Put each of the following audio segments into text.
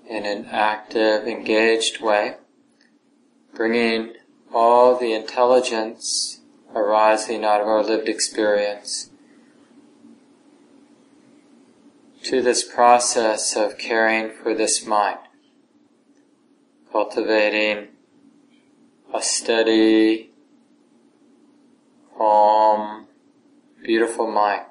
in an active, engaged way, bringing all the intelligence arising out of our lived experience to this process of caring for this mind, cultivating a steady, calm, beautiful mind.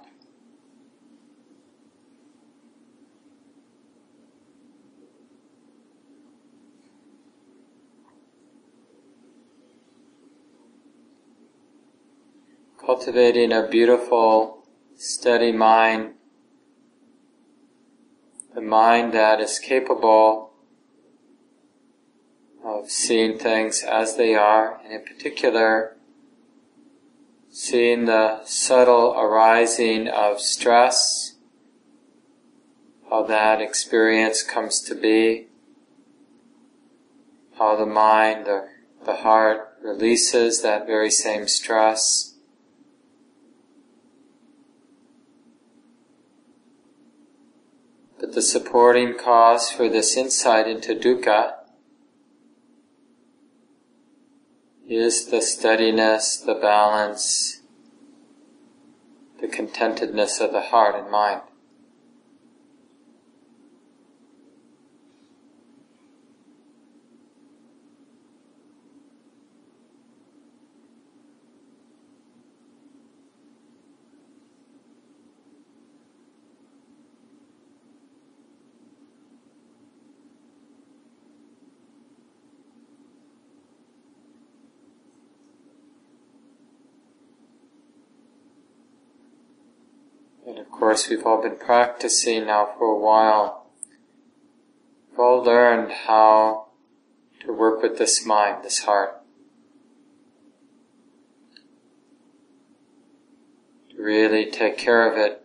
Cultivating a beautiful, steady mind, the mind that is capable of seeing things as they are, and in particular, seeing the subtle arising of stress, how that experience comes to be, how the mind, the heart releases that very same stress. But the supporting cause for this insight into dukkha is the steadiness, the balance, the contentedness of the heart and mind. And of course, we've all been practicing now for a while. We've all learned how to work with this mind, this heart. To really take care of it.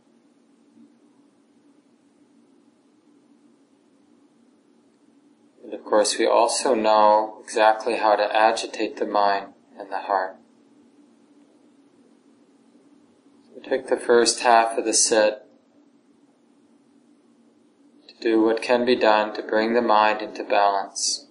And of course, we also know exactly how to agitate the mind and the heart. Take the first half of the sit to do what can be done to bring the mind into balance.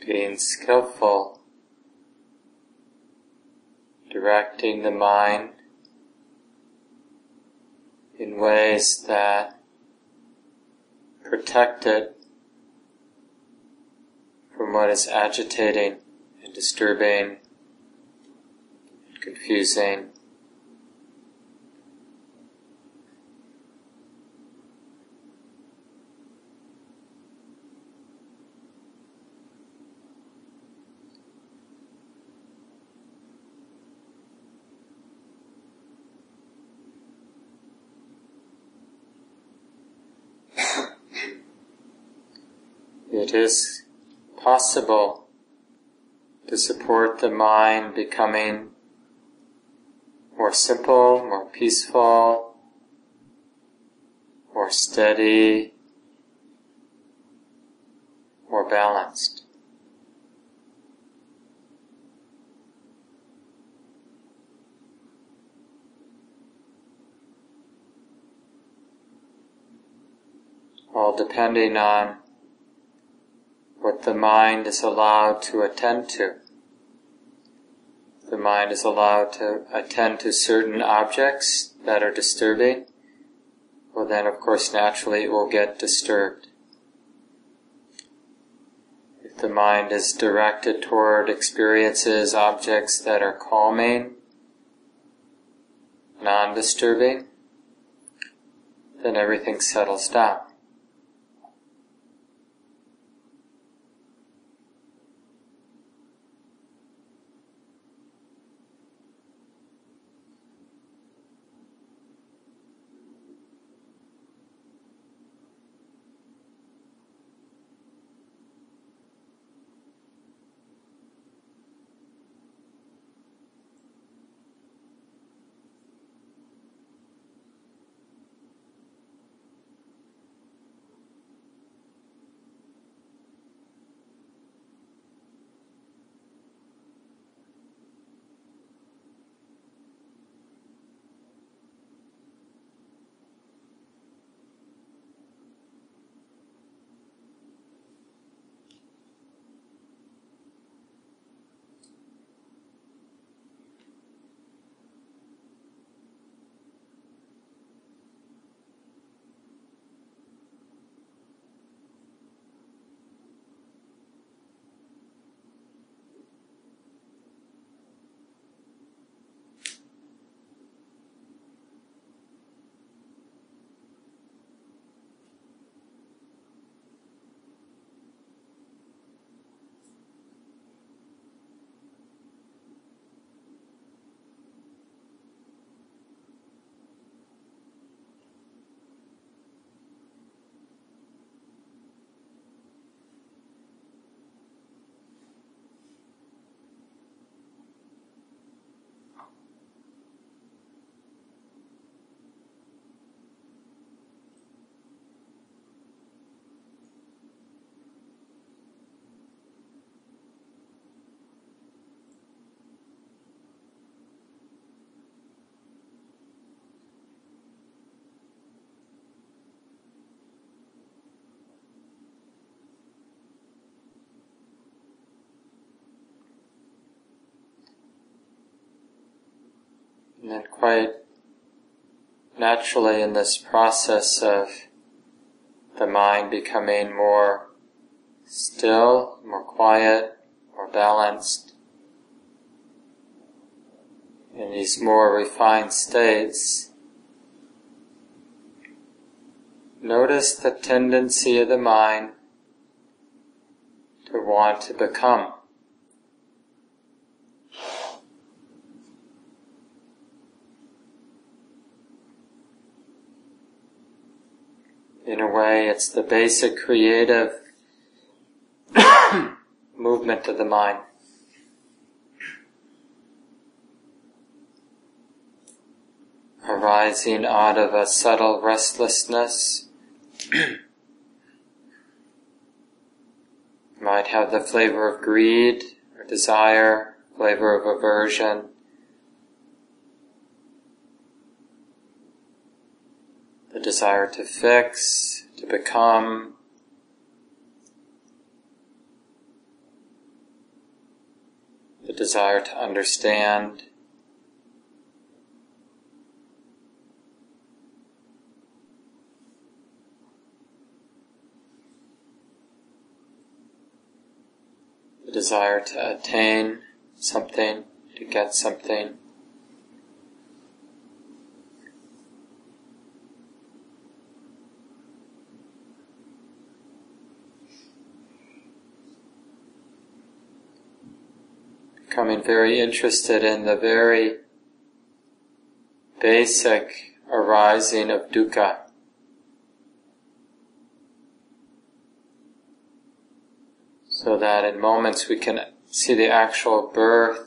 being skillful, directing the mind in ways that protect it from what is agitating and disturbing, and confusing. It is possible to support the mind becoming more simple, more peaceful, more steady, more balanced. All depending on what the mind is allowed to attend to. If the mind is allowed to attend to certain objects that are disturbing, well then of course naturally it will get disturbed. If the mind is directed toward experiences, objects that are calming, non-disturbing, then everything settles down. And then quite naturally in this process of the mind becoming more still, more quiet, more balanced, in these more refined states, notice the tendency of the mind to want to become. In a way, it's the basic creative movement of the mind. Arising out of a subtle restlessness, might have the flavor of greed or desire, flavor of aversion, the desire to fix, to become, desire to understand, the desire to attain something, to get something. Becoming very interested in the very basic arising of dukkha. So that in moments we can see the actual birth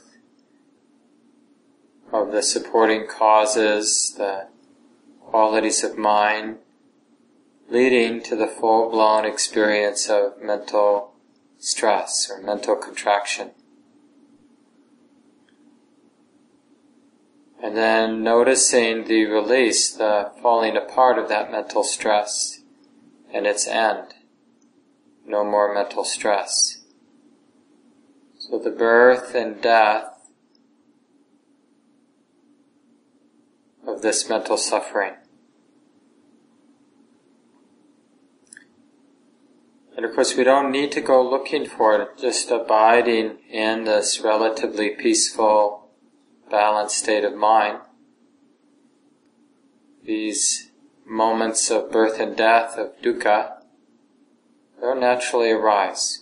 of the supporting causes, the qualities of mind, leading to the full-blown experience of mental stress or mental contraction. And then noticing the release, the falling apart of that mental stress and its end. No more mental stress. So the birth and death of this mental suffering. And of course we don't need to go looking for it, just abiding in this relatively peaceful, balanced state of mind. These moments of birth and death of dukkha, they'll naturally arise.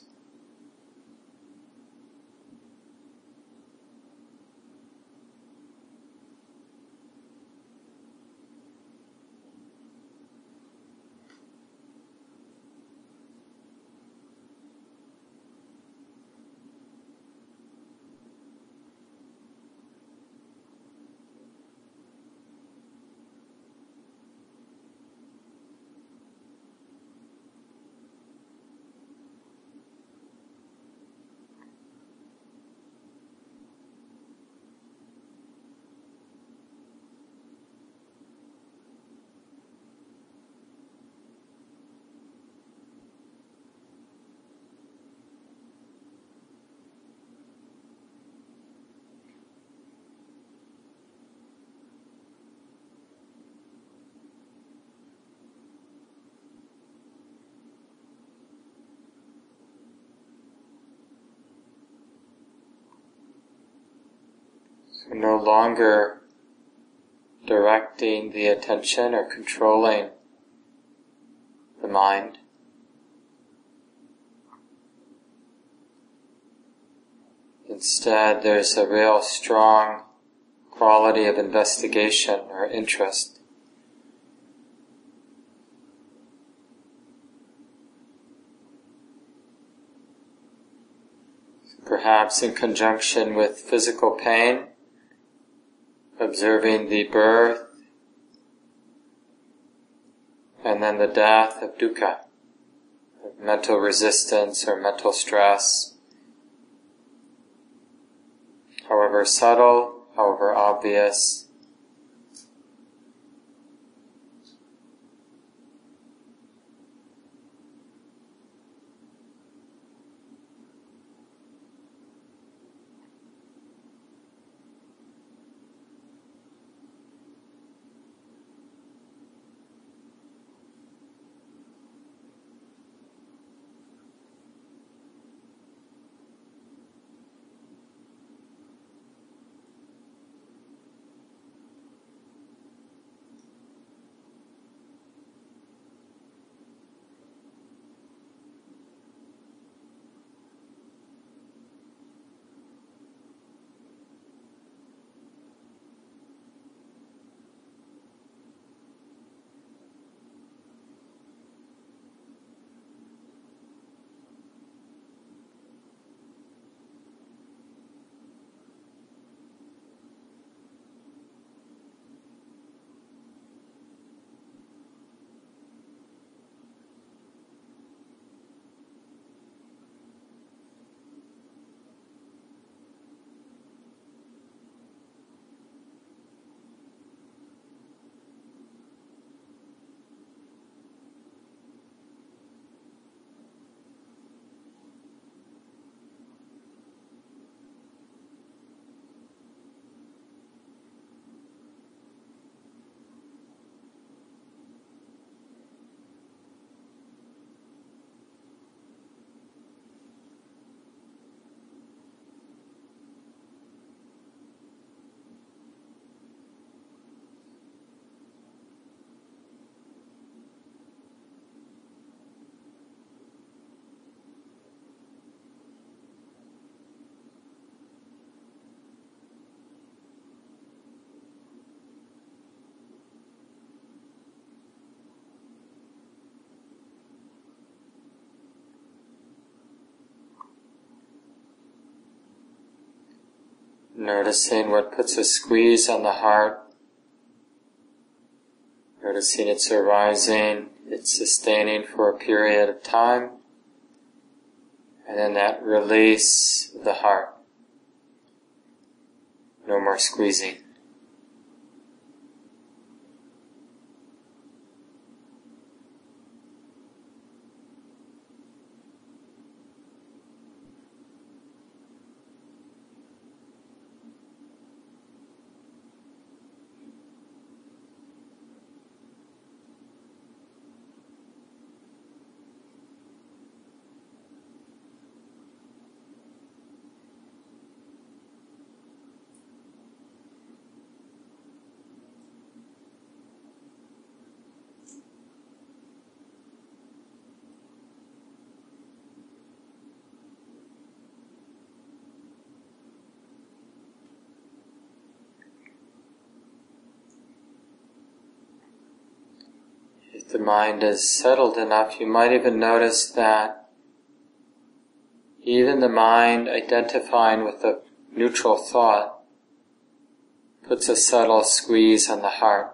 So no longer directing the attention or controlling the mind. Instead, there's a real strong quality of investigation or interest. Perhaps in conjunction with physical pain, observing the birth and then the death of dukkha, of mental resistance or mental stress, however subtle, however obvious. Noticing what puts a squeeze on the heart. Noticing it's arising, it's sustaining for a period of time, and then that release of the heart. No more squeezing. If the mind is settled enough, you might even notice that even the mind identifying with a neutral thought puts a subtle squeeze on the heart.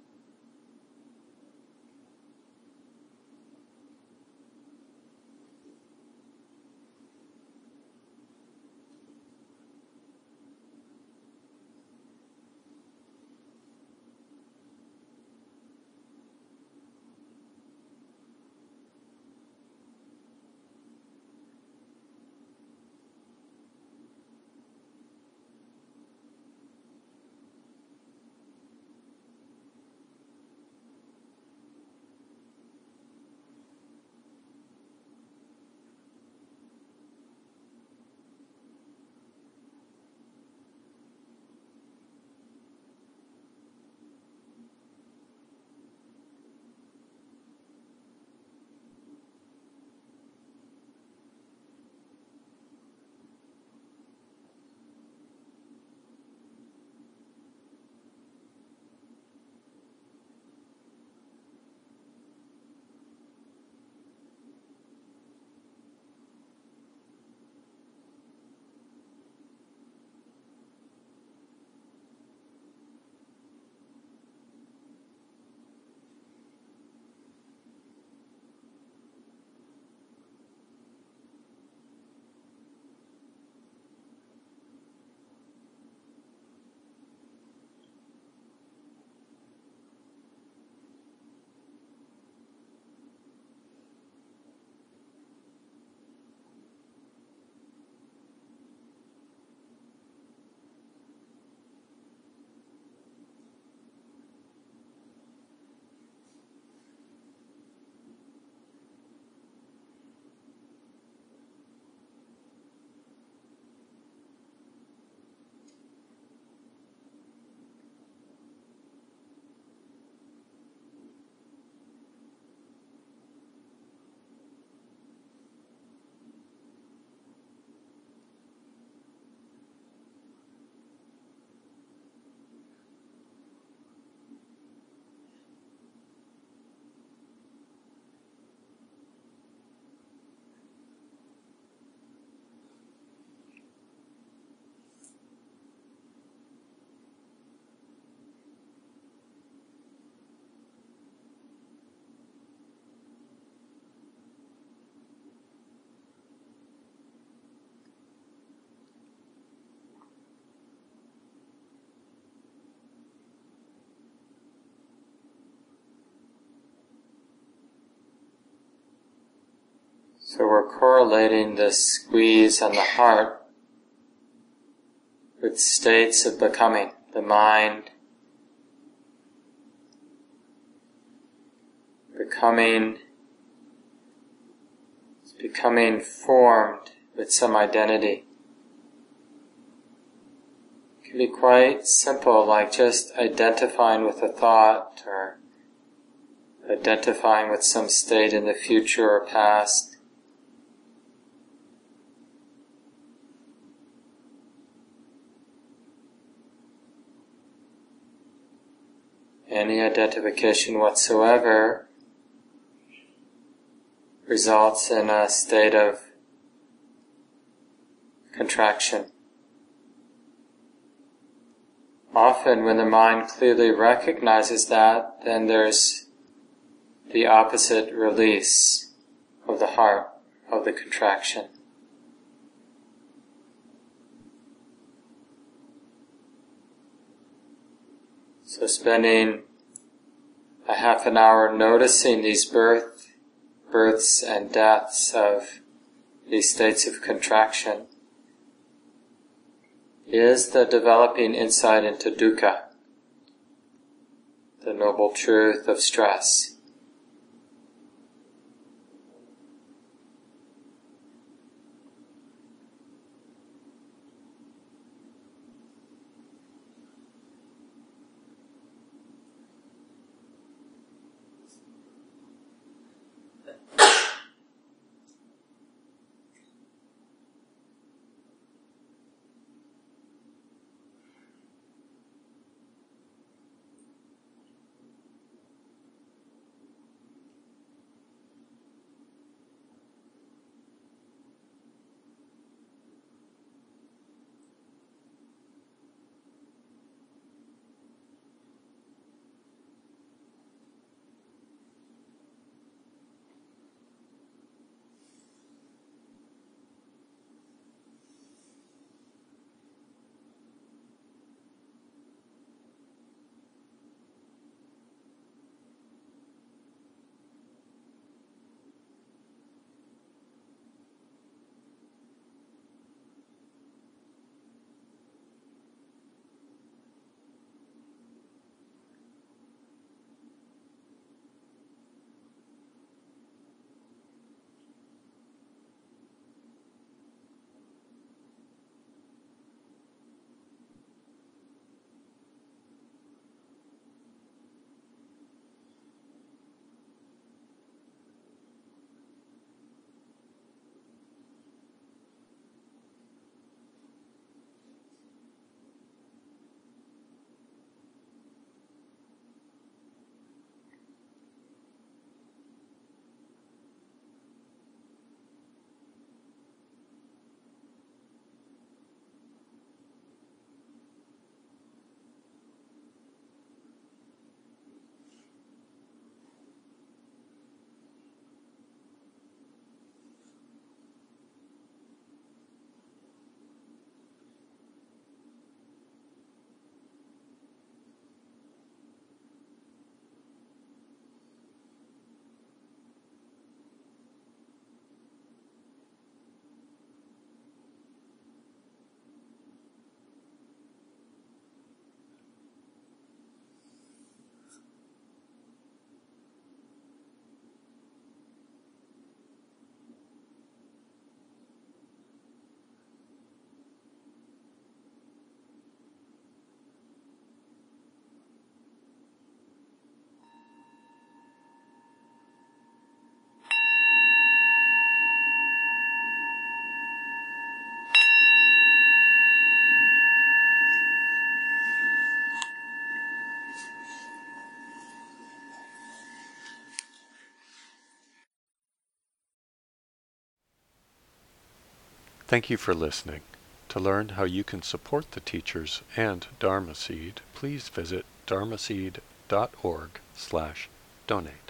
So we're correlating this squeeze on the heart with states of becoming. The mind becoming formed with some identity. It can be quite simple, like just identifying with a thought or identifying with some state in the future or past. Any identification whatsoever results in a state of contraction. Often when the mind clearly recognizes that, then there's the opposite release of the heart, of the contraction. So spending a half an hour noticing these births and deaths of these states of contraction is the developing insight into dukkha, the noble truth of stress. Thank you for listening. To learn how you can support the teachers and Dharma Seed, please visit dharmaseed.org/donate.